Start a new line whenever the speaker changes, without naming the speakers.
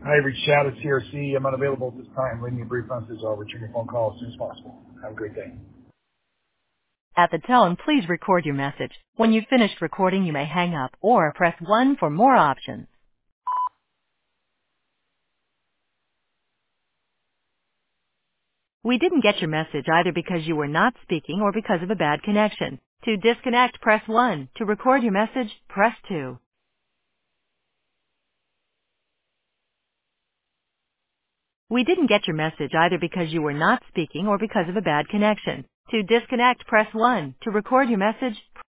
Hi, reached out at CRC. I'm unavailable at this time. Leave me a brief message. I'll return your phone call as soon as possible. Have a great day.
At the tone, please record your message. When you've finished recording, you may hang up or press 1 for more options. We didn't get your message either because you were not speaking or because of a bad connection. To disconnect, press 1. To record your message, press 2. We didn't get your message either because you were not speaking or because of a bad connection. To disconnect, press 1. To record your message,